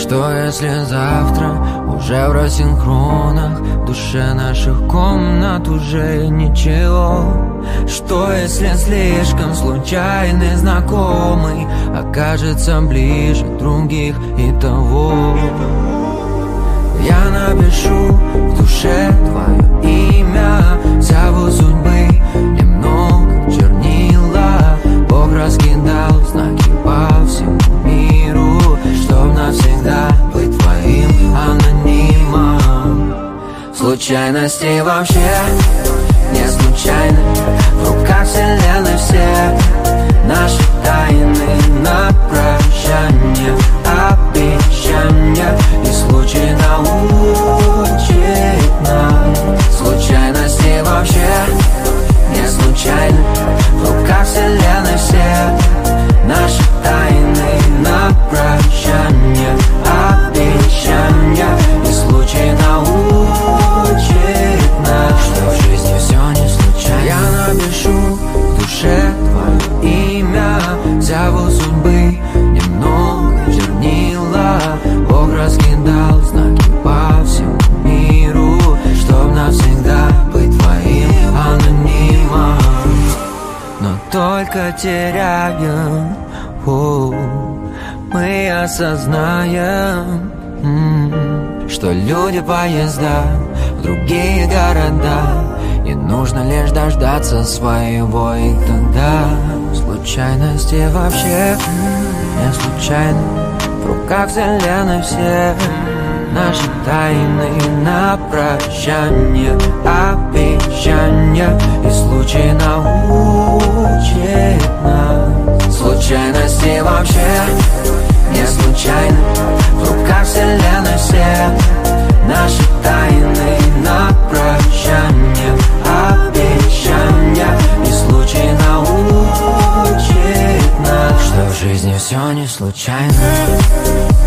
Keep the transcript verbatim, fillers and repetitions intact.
Что если завтра уже в рассинхронах, в душе наших комнат уже ничего? Что если слишком случайный знакомый окажется ближе других и того? Я напишу в душе твое имя, зову судьбы немного чернила. Бог раскидал знаки по всему миру, чтоб навсегда быть твоим анонимом. Случайности вообще не случайны, в руках вселенной все наши тайны на прощание, обещания, и случай научит нас. Случайности вообще не случайны, в руках вселенной все наши тайны на прощание, обещания, и случай научит нас, что в жизни все не случайно. Я напишу в душе твое имя, зову судьбы немного чернила. Бог раскидал знаки по всему миру, чтоб навсегда быть твоим анонимом. Но только теряем, о, мы осознаем, м-м, что люди поезда в другие города, и нужно лишь дождаться своего, и тогда случайности вообще не случайны, в руках вселенной все наши тайны на прощание, обещания, и случай научит нас. Случайности вообще не случайны, в руках вселенной все наши тайны на прощание, обещания, и случай научит нас, что в жизни все не случайно.